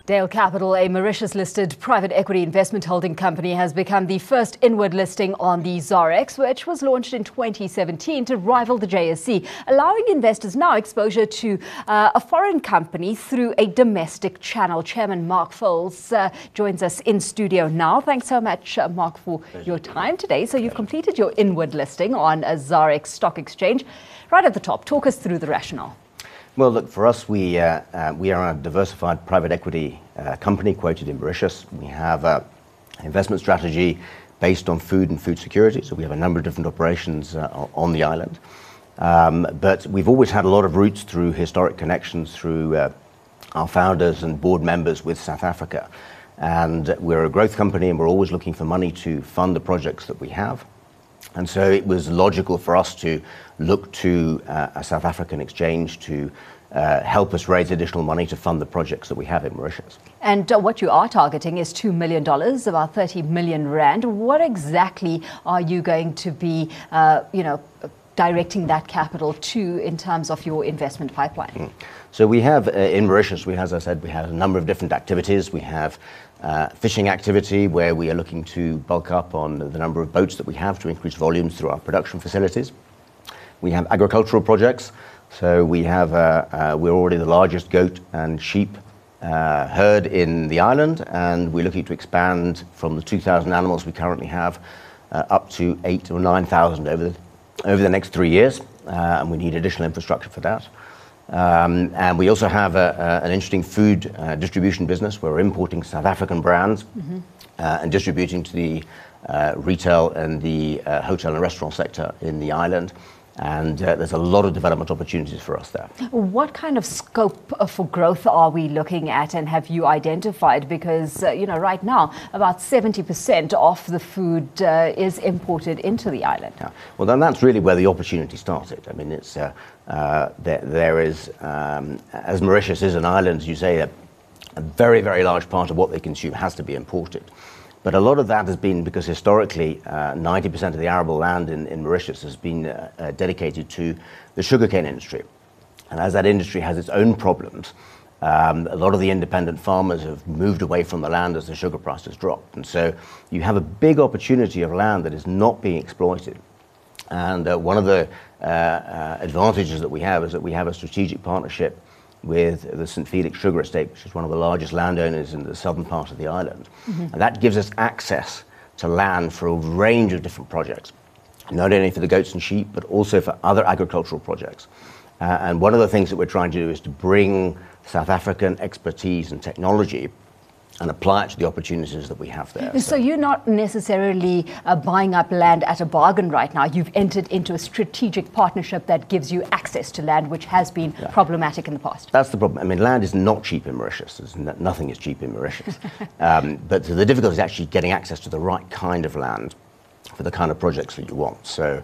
Dale Capital, a Mauritius-listed private equity investment holding company, has become the first inward listing on the ZARX, which was launched in 2017 to rival the JSE, allowing investors now exposure to a foreign company through a domestic channel. Chairman Mark Foles joins us in studio now. Thanks so much, Mark, for your time today. So you've completed your inward listing on a ZARX stock exchange. Right at the top, talk us through the rationale. Well, look, for us, we are a diversified private equity company quoted in Mauritius. We have an investment strategy based on food and food security, so we have a number of different operations on the island. But we've always had a lot of roots through historic connections through our founders and board members with South Africa. And we're a growth company, and we're always looking for money to fund the projects that we have. And so it was logical for us to look to a South African exchange to help us raise additional money to fund the projects that we have in Mauritius. And what you are targeting is $2 million, about 30 million rand. What exactly are you going to be, directing that capital to in terms of your investment pipeline? So we have in Mauritius, as I said, we have a number of different activities. We have fishing activity where we are looking to bulk up on the number of boats that we have to increase volumes through our production facilities. We have agricultural projects. So we have we're already the largest goat and sheep herd in the island, and we're looking to expand from the 2,000 animals we currently have up to 8,000 or 9,000 over the next 3 years, and we need additional infrastructure for that. And we also have an interesting food distribution business where we're importing South African brands and distributing to the retail and the hotel and restaurant sector in the island. And there's a lot of development opportunities for us there. What kind of scope for growth are we looking at, and have you identified? Because, right now, about 70% of the food is imported into the island. Yeah. Well, then that's really where the opportunity started. I mean, it's there is, as Mauritius is an island, as you say, a very, very large part of what they consume has to be imported. But a lot of that has been because historically 90% of the arable land in Mauritius has been dedicated to the sugarcane industry. And as that industry has its own problems, a lot of the independent farmers have moved away from the land as the sugar prices dropped. And so you have a big opportunity of land that is not being exploited. And one of the advantages that we have is that we have a strategic partnership with the St. Felix Sugar Estate, which is one of the largest landowners in the southern part of the island. And that gives us access to land for a range of different projects, not only for the goats and sheep, but also for other agricultural projects. And one of the things that we're trying to do is to bring South African expertise and technology and apply it to the opportunities that we have there. So you're not necessarily buying up land at a bargain right now. You've entered into a strategic partnership that gives you access to land, which has been problematic in the past. That's the problem. I mean, land is not cheap in Mauritius. Nothing is cheap in Mauritius. But the difficulty is actually getting access to the right kind of land for the kind of projects that you want. So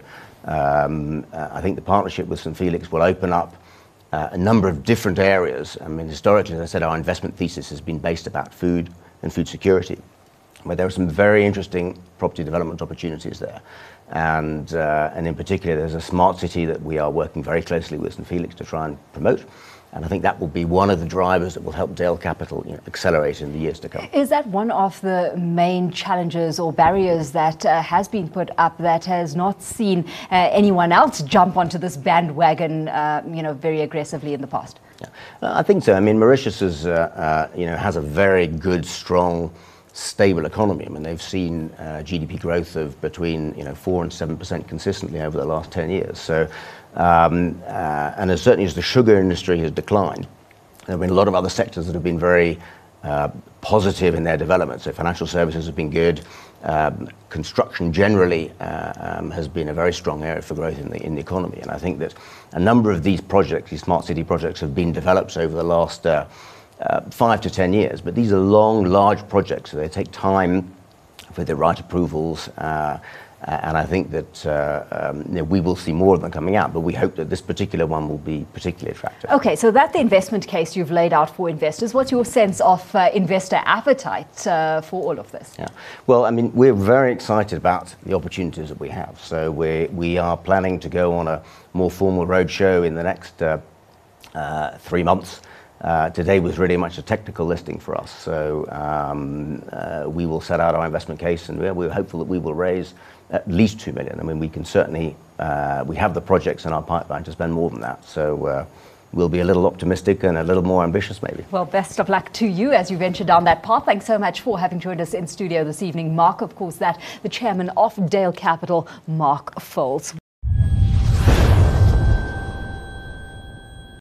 I think the partnership with St. Felix will open up a number of different areas. I mean, historically, as I said, our investment thesis has been based about food and food security. But there are some very interesting property development opportunities there. And in particular, there's a smart city that we are working very closely with St. Felix to try and promote. And I think that will be one of the drivers that will help Dale Capital accelerate in the years to come. Is that one of the main challenges or barriers that has been put up that has not seen anyone else jump onto this bandwagon, very aggressively in the past? Yeah. I think so. I mean, Mauritius is, has a very good, strong, stable economy. I mean, they've seen GDP growth of between 4% and 7% consistently over the last 10 years. So. And as certainly as the sugar industry has declined, there have been a lot of other sectors that have been very positive in their development. So financial services have been good. Construction generally has been a very strong area for growth in the economy. And I think that a number of these projects, these smart city projects, have been developed over the last 5 to 10 years. But these are long, large projects, so they take time for the right approvals. And I think that we will see more of them coming out, but we hope that this particular one will be particularly attractive. Okay, so that's the investment case you've laid out for investors. What's your sense of investor appetite for all of this? Yeah, well, I mean, we're very excited about the opportunities that we have. So we are planning to go on a more formal roadshow in the next 3 months Today was really much a technical listing for us. So we will set out our investment case, and we're hopeful that we will raise at least 2 million. I mean, we can certainly, we have the projects in our pipeline to spend more than that. So we'll be a little optimistic and a little more ambitious, maybe. Well, best of luck to you as you venture down that path. Thanks so much for having joined us in studio this evening. Mark, of course, the chairman of Dale Capital, Mark Foles.